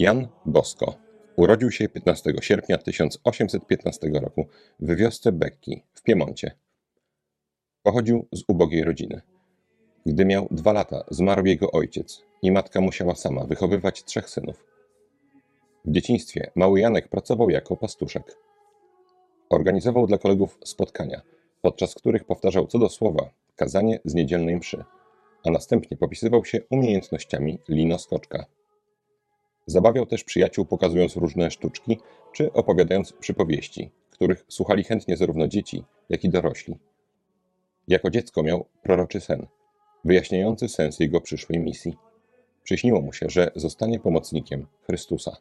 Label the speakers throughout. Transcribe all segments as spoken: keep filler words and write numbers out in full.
Speaker 1: Jan Bosko urodził się piętnastego sierpnia tysiąc osiemset piętnastego roku w wiosce Becchi w Piemoncie. Pochodził z ubogiej rodziny. Gdy miał dwa lata, zmarł jego ojciec i matka musiała sama wychowywać trzech synów. W dzieciństwie mały Janek pracował jako pastuszek. Organizował dla kolegów spotkania, podczas których powtarzał co do słowa kazanie z niedzielnej mszy, a następnie popisywał się umiejętnościami linoskoczka. Zabawiał też przyjaciół, pokazując różne sztuczki czy opowiadając przypowieści, których słuchali chętnie zarówno dzieci, jak i dorośli. Jako dziecko miał proroczy sen, wyjaśniający sens jego przyszłej misji. Przyśniło mu się, że zostanie pomocnikiem Chrystusa.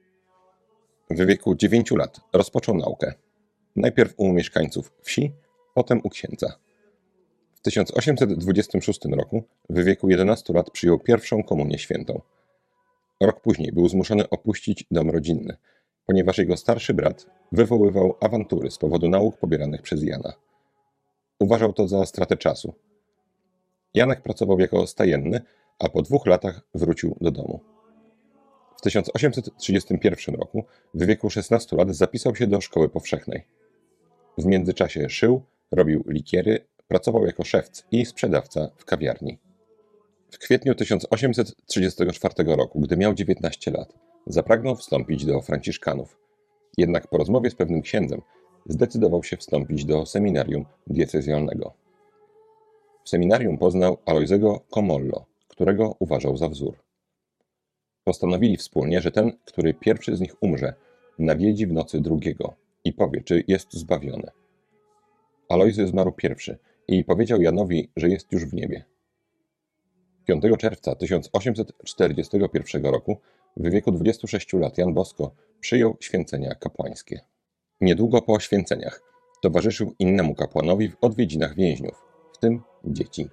Speaker 1: W wieku dziewięciu lat rozpoczął naukę. Najpierw u mieszkańców wsi, potem u księdza. W tysiąc osiemset dwudziestym szóstym roku, w wieku jedenastu lat, przyjął pierwszą komunię świętą. Rok później był zmuszony opuścić dom rodzinny, ponieważ jego starszy brat wywoływał awantury z powodu nauk pobieranych przez Jana. Uważał to za stratę czasu. Janek pracował jako stajenny, a po dwóch latach wrócił do domu. W tysiąc osiemset trzydziestym pierwszym roku, w wieku szesnastu lat, zapisał się do szkoły powszechnej. W międzyczasie szył, robił likiery, pracował jako szewc i sprzedawca w kawiarni. W kwietniu tysiąc osiemset trzydziestego czwartego roku, gdy miał dziewiętnaście lat, zapragnął wstąpić do franciszkanów. Jednak po rozmowie z pewnym księdzem zdecydował się wstąpić do seminarium diecezjalnego. W seminarium poznał Alojzego Comollo, którego uważał za wzór. Postanowili wspólnie, że ten, który pierwszy z nich umrze, nawiedzi w nocy drugiego i powie, czy jest zbawiony. Alojzy zmarł pierwszy i powiedział Janowi, że jest już w niebie. piątego czerwca tysiąc osiemset czterdziestego pierwszego roku, w wieku dwudziestu sześciu lat, Jan Bosko przyjął święcenia kapłańskie. Niedługo po święceniach towarzyszył innemu kapłanowi w odwiedzinach więźniów, w tym dzieci.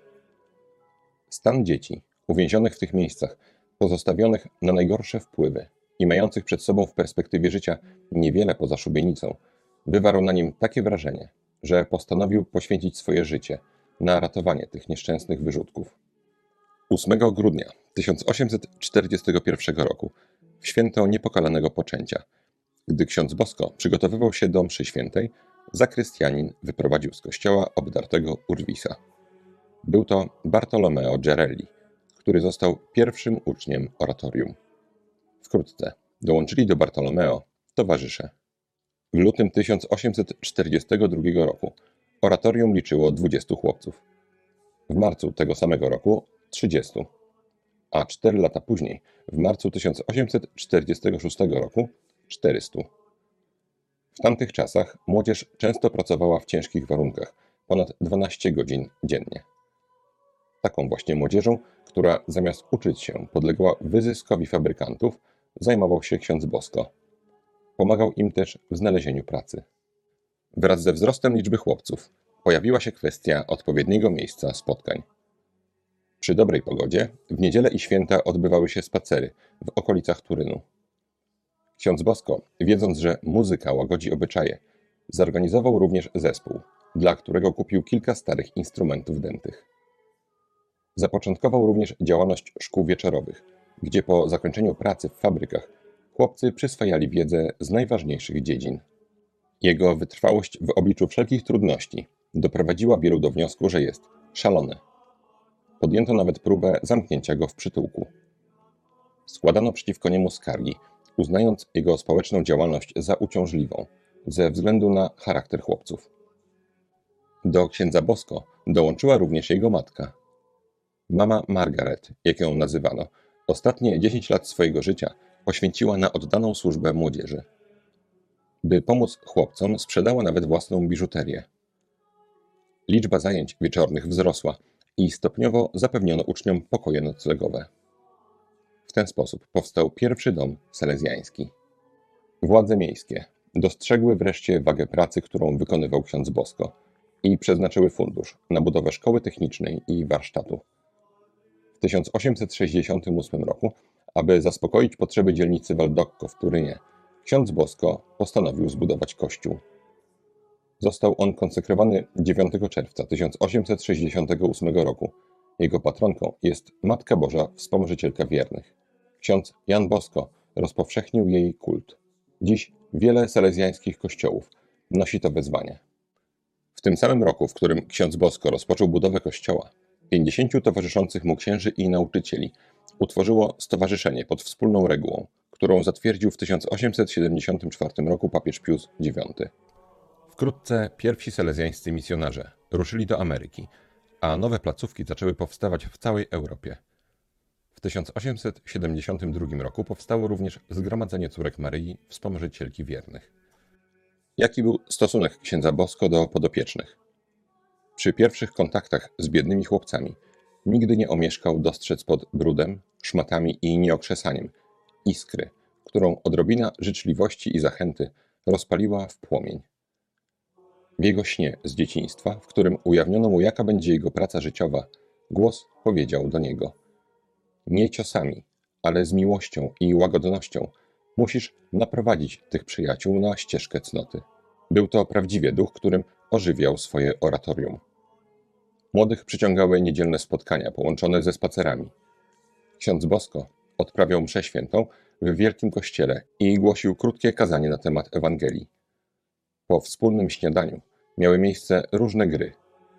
Speaker 1: Stan dzieci, uwięzionych w tych miejscach, pozostawionych na najgorsze wpływy i mających przed sobą w perspektywie życia niewiele poza szubienicą, wywarł na nim takie wrażenie, że postanowił poświęcić swoje życie na ratowanie tych nieszczęsnych wyrzutków. ósmego grudnia tysiąc osiemset czterdziestego pierwszego roku, w święto niepokalanego poczęcia, gdy ksiądz Bosko przygotowywał się do mszy świętej, zakrystianin wyprowadził z kościoła obdartego Urwisa. Był to Bartolomeo Gerelli, który został pierwszym uczniem oratorium. Wkrótce dołączyli do Bartolomeo towarzysze. W lutym tysiąc osiemset czterdziestego drugiego roku oratorium liczyło dwudziestu chłopców. W marcu tego samego roku trzydziestu, a cztery lata później, w marcu tysiąc osiemset czterdziestego szóstego roku, czterystu. W tamtych czasach młodzież często pracowała w ciężkich warunkach, ponad dwanaście godzin dziennie. Taką właśnie młodzieżą, która zamiast uczyć się podlegała wyzyskowi fabrykantów, zajmował się ksiądz Bosko. Pomagał im też w znalezieniu pracy. Wraz ze wzrostem liczby chłopców pojawiła się kwestia odpowiedniego miejsca spotkań. Przy dobrej pogodzie w niedzielę i święta odbywały się spacery w okolicach Turynu. Ksiądz Bosko, wiedząc, że muzyka łagodzi obyczaje, zorganizował również zespół, dla którego kupił kilka starych instrumentów dętych. Zapoczątkował również działalność szkół wieczorowych, gdzie po zakończeniu pracy w fabrykach chłopcy przyswajali wiedzę z najważniejszych dziedzin. Jego wytrwałość w obliczu wszelkich trudności doprowadziła wielu do wniosku, że jest szalony. Podjęto nawet próbę zamknięcia go w przytułku. Składano przeciwko niemu skargi, uznając jego społeczną działalność za uciążliwą ze względu na charakter chłopców. Do księdza Bosko dołączyła również jego matka. Mama Margaret, jak ją nazywano, ostatnie dziesięć lat swojego życia poświęciła na oddaną służbę młodzieży. By pomóc chłopcom, sprzedała nawet własną biżuterię. Liczba zajęć wieczornych wzrosła i stopniowo zapewniono uczniom pokoje noclegowe. W ten sposób powstał pierwszy dom salezjański. Władze miejskie dostrzegły wreszcie wagę pracy, którą wykonywał ksiądz Bosko, i przeznaczyły fundusz na budowę szkoły technicznej i warsztatu. W tysiąc osiemset sześćdziesiątym ósmym roku, aby zaspokoić potrzeby dzielnicy Valdocco w Turynie, ksiądz Bosko postanowił zbudować kościół. Został on konsekrowany dziewiątego czerwca tysiąc osiemset sześćdziesiątego ósmego roku. Jego patronką jest Matka Boża Wspomożycielka Wiernych. Ksiądz Jan Bosko rozpowszechnił jej kult. Dziś wiele salezjańskich kościołów nosi to wezwanie. W tym samym roku, w którym ksiądz Bosko rozpoczął budowę kościoła, pięćdziesięciu towarzyszących mu księży i nauczycieli utworzyło stowarzyszenie pod wspólną regułą, którą zatwierdził w tysiąc osiemset siedemdziesiątym czwartym roku papież Pius dziewiąty. Wkrótce pierwsi salezjańscy misjonarze ruszyli do Ameryki, a nowe placówki zaczęły powstawać w całej Europie. W tysiąc osiemset siedemdziesiątym drugim roku powstało również Zgromadzenie Córek Maryi, Wspomożycielki Wiernych. Jaki był stosunek księdza Bosko do podopiecznych? Przy pierwszych kontaktach z biednymi chłopcami nigdy nie omieszkał dostrzec pod brudem, szmatami i nieokrzesaniem iskry, którą odrobina życzliwości i zachęty rozpaliła w płomień. W jego śnie z dzieciństwa, w którym ujawniono mu, jaka będzie jego praca życiowa, głos powiedział do niego: nie ciosami, ale z miłością i łagodnością musisz naprowadzić tych przyjaciół na ścieżkę cnoty. Był to prawdziwie duch, którym ożywiał swoje oratorium. Młodych przyciągały niedzielne spotkania połączone ze spacerami. Ksiądz Bosko odprawiał mszę świętą w wielkim kościele i głosił krótkie kazanie na temat Ewangelii. Po wspólnym śniadaniu miały miejsce różne gry.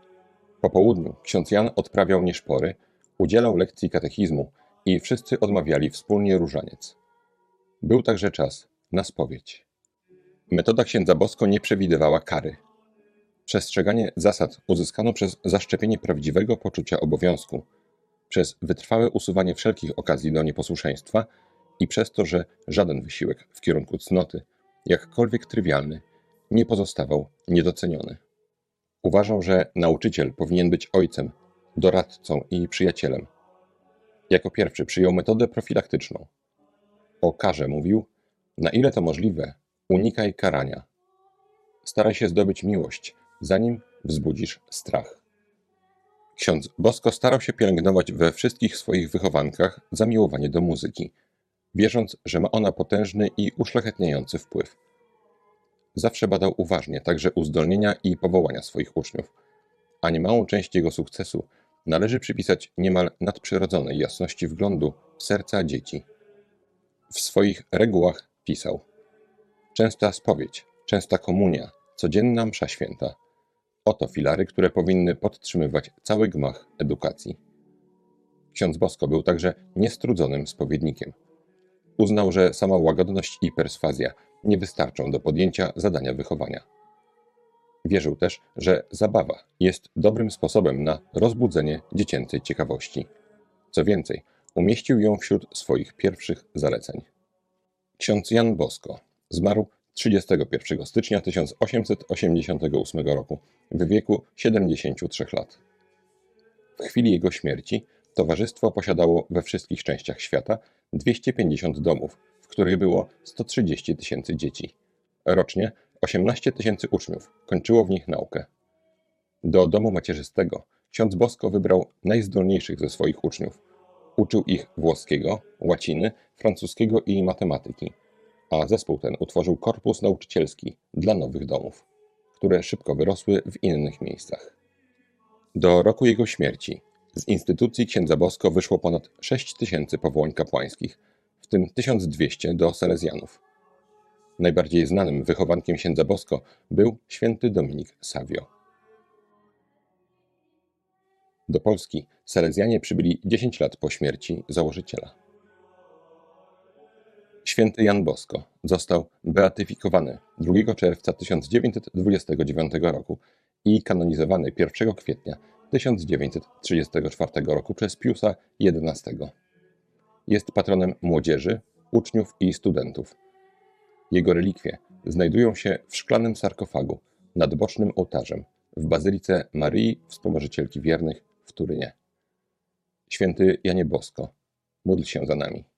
Speaker 1: Po południu ksiądz Jan odprawiał nieszpory, udzielał lekcji katechizmu i wszyscy odmawiali wspólnie różaniec. Był także czas na spowiedź. Metoda księdza Bosko nie przewidywała kary. Przestrzeganie zasad uzyskano przez zaszczepienie prawdziwego poczucia obowiązku, przez wytrwałe usuwanie wszelkich okazji do nieposłuszeństwa i przez to, że żaden wysiłek w kierunku cnoty, jakkolwiek trywialny, nie pozostawał niedoceniony. Uważał, że nauczyciel powinien być ojcem, doradcą i przyjacielem. Jako pierwszy przyjął metodę profilaktyczną. O karze mówił: na ile to możliwe, unikaj karania. Staraj się zdobyć miłość, zanim wzbudzisz strach. Ksiądz Bosko starał się pielęgnować we wszystkich swoich wychowankach zamiłowanie do muzyki, wierząc, że ma ona potężny i uszlachetniający wpływ. Zawsze badał uważnie także uzdolnienia i powołania swoich uczniów, a niemałą część jego sukcesu należy przypisać niemal nadprzyrodzonej jasności wglądu w serca dzieci. W swoich regułach pisał: częsta spowiedź, częsta komunia, codzienna msza święta. Oto filary, które powinny podtrzymywać cały gmach edukacji. Ksiądz Bosko był także niestrudzonym spowiednikiem. Uznał, że sama łagodność i perswazja nie wystarczą do podjęcia zadania wychowania. Wierzył też, że zabawa jest dobrym sposobem na rozbudzenie dziecięcej ciekawości. Co więcej, umieścił ją wśród swoich pierwszych zaleceń. Ksiądz Jan Bosko zmarł trzydziestego pierwszego stycznia tysiąc osiemset osiemdziesiątego ósmego roku w wieku siedemdziesięciu trzech lat. W chwili jego śmierci towarzystwo posiadało we wszystkich częściach świata dwieście pięćdziesiąt domów, w których było sto trzydzieści tysięcy dzieci. Rocznie osiemnaście tysięcy uczniów kończyło w nich naukę. Do domu macierzystego ksiądz Bosko wybrał najzdolniejszych ze swoich uczniów. Uczył ich włoskiego, łaciny, francuskiego i matematyki, a zespół ten utworzył korpus nauczycielski dla nowych domów, które szybko wyrosły w innych miejscach. Do roku jego śmierci z instytucji księdza Bosko wyszło ponad sześć tysięcy powołań kapłańskich, w tym tysiąc dwieście do salezjanów. Najbardziej znanym wychowankiem księdza Bosko był święty Dominik Savio. Do Polski salezjanie przybyli dziesięć lat po śmierci założyciela. Święty Jan Bosko został beatyfikowany drugiego czerwca tysiąc dziewięćset dwudziestego dziewiątego roku i kanonizowany pierwszego kwietnia tysiąc dziewięćset trzydziestego czwartego roku przez Piusa jedenastego. Jest patronem młodzieży, uczniów i studentów. Jego relikwie znajdują się w szklanym sarkofagu nad bocznym ołtarzem w Bazylice Maryi Wspomożycielki Wiernych w Turynie. Święty Janie Bosko, módl się za nami.